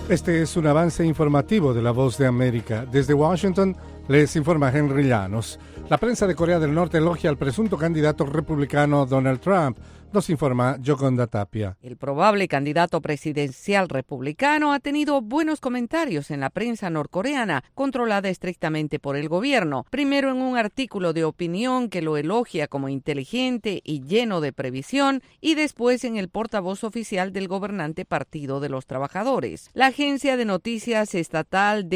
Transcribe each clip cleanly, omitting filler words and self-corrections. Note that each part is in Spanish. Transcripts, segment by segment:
Este es un avance informativo de La Voz de América. Desde Washington les informa Henry Llanos. La prensa de Corea del Norte elogia al presunto candidato republicano Donald Trump. Nos informa Yoconda Tapia. El probable candidato presidencial republicano ha tenido buenos comentarios en la prensa norcoreana, controlada estrictamente por el gobierno. Primero en un artículo de opinión que lo elogia como inteligente y lleno de previsión, y después en el portavoz oficial del gobernante Partido de los Trabajadores. La agencia de noticias estatal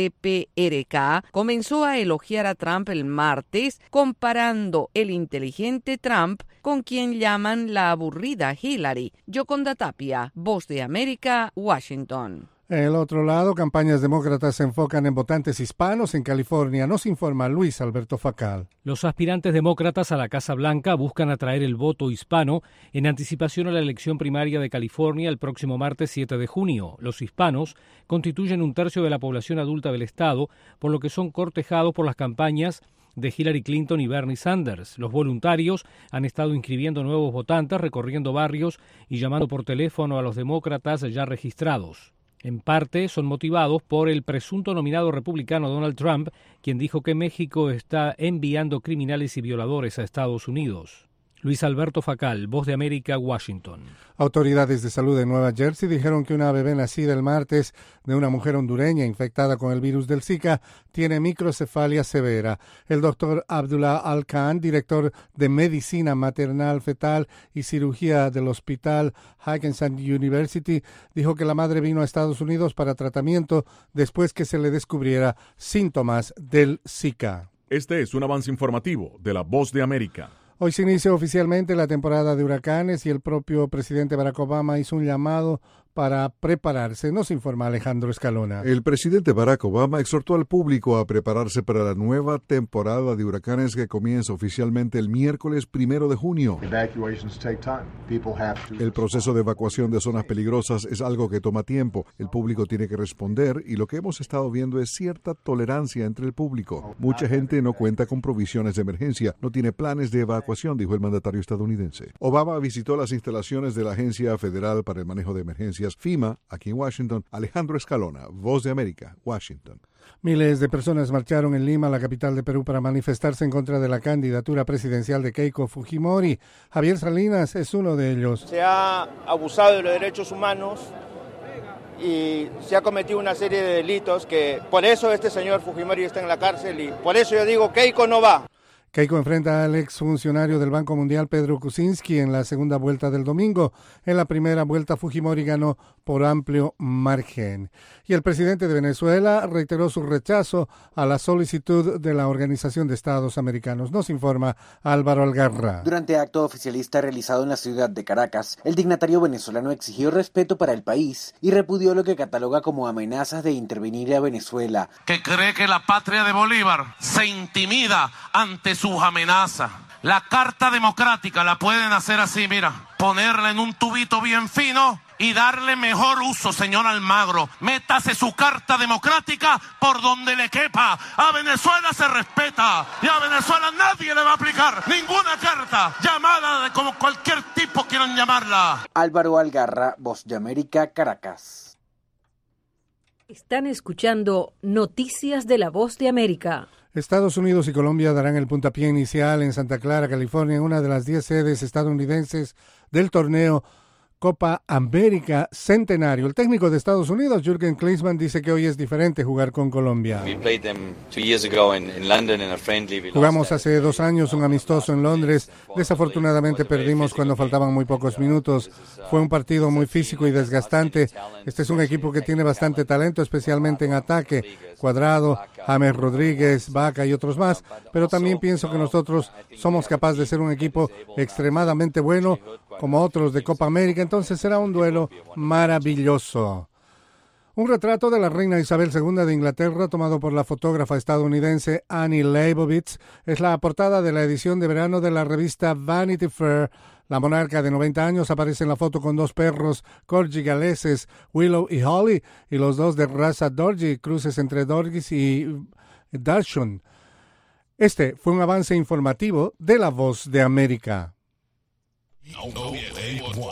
DPRK comenzó a elogiar a Trump el martes, comparando el inteligente Trump con quien llaman la aburrida Hillary. Yoconda Tapia, Voz de América, Washington. En el otro lado, campañas demócratas se enfocan en votantes hispanos en California. Nos informa Luis Alberto Facal. Los aspirantes demócratas a la Casa Blanca buscan atraer el voto hispano en anticipación a la elección primaria de California el próximo martes 7 de junio. Los hispanos constituyen un tercio de la población adulta del estado, por lo que son cortejados por las campañas de Hillary Clinton y Bernie Sanders. Los voluntarios han estado inscribiendo nuevos votantes, recorriendo barrios y llamando por teléfono a los demócratas ya registrados. En parte son motivados por el presunto nominado republicano Donald Trump, quien dijo que México está enviando criminales y violadores a Estados Unidos. Luis Alberto Facal, Voz de América, Washington. Autoridades de salud de Nueva Jersey dijeron que una bebé nacida el martes de una mujer hondureña infectada con el virus del Zika tiene microcefalia severa. El doctor Abdullah Al-Khan, director de Medicina Maternal Fetal y Cirugía del Hospital Hackensack University, dijo que la madre vino a Estados Unidos para tratamiento después que se le descubriera síntomas del Zika. Este es un avance informativo de La Voz de América. Hoy se inicia oficialmente la temporada de huracanes y el propio presidente Barack Obama hizo un llamado para prepararse. Nos informa Alejandro Escalona. El presidente Barack Obama exhortó al público a prepararse para la nueva temporada de huracanes que comienza oficialmente el miércoles 1 de junio. El proceso de evacuación de zonas peligrosas es algo que toma tiempo. El público tiene que responder y lo que hemos estado viendo es cierta tolerancia entre el público. Mucha gente no cuenta con provisiones de emergencia, no tiene planes de evacuación, dijo el mandatario estadounidense. Obama visitó las instalaciones de la Agencia Federal para el Manejo de Emergencias, FEMA, aquí en Washington. Alejandro Escalona, Voz de América, Washington. Miles de personas marcharon en Lima, la capital de Perú, para manifestarse en contra de la candidatura presidencial de Keiko Fujimori. Javier Salinas es uno de ellos. Se ha abusado de los derechos humanos y se ha cometido una serie de delitos que por eso este señor Fujimori está en la cárcel y por eso yo digo Keiko no va. Keiko enfrenta al exfuncionario del Banco Mundial Pedro Kuczynski en la segunda vuelta del domingo. En la primera vuelta Fujimori ganó por amplio margen. Y el presidente de Venezuela reiteró su rechazo a la solicitud de la Organización de Estados Americanos. Nos informa Álvaro Algarra. Durante acto oficialista realizado en la ciudad de Caracas, el dignatario venezolano exigió respeto para el país y repudió lo que cataloga como amenazas de intervenir a Venezuela. Que cree que la patria de Bolívar se intimida ante sus amenazas. La carta democrática la pueden hacer así, mira, ponerla en un tubito bien fino y darle mejor uso, señor Almagro. Métase su carta democrática por donde le quepa. A Venezuela se respeta y a Venezuela nadie le va a aplicar ninguna carta, llamada de como cualquier tipo quieran llamarla. Álvaro Algarra, Voz de América, Caracas. Están escuchando Noticias de la Voz de América. Estados Unidos y Colombia darán el puntapié inicial en Santa Clara, California, en una de las 10 sedes estadounidenses del torneo Copa América Centenario. El técnico de Estados Unidos, Jürgen Klinsmann, dice que hoy es diferente jugar con Colombia. Jugamos hace 2 años un amistoso en Londres. Desafortunadamente perdimos cuando faltaban muy pocos minutos. Fue un partido muy físico y desgastante. Este es un equipo que tiene bastante talento, especialmente en ataque. Cuadrado, James Rodríguez, Vaca y otros más. Pero también pienso que nosotros somos capaces de ser un equipo extremadamente bueno, como otros de Copa América. Entonces será un duelo maravilloso. Un retrato de la reina Isabel II de Inglaterra, tomado por la fotógrafa estadounidense Annie Leibovitz, es la portada de la edición de verano de la revista Vanity Fair. La monarca de 90 años aparece en la foto con 2 perros corgi galeses, Willow y Holly, y los 2 de raza Dorji, cruces entre Dorgis y Dachshund. Este fue un avance informativo de La Voz de América.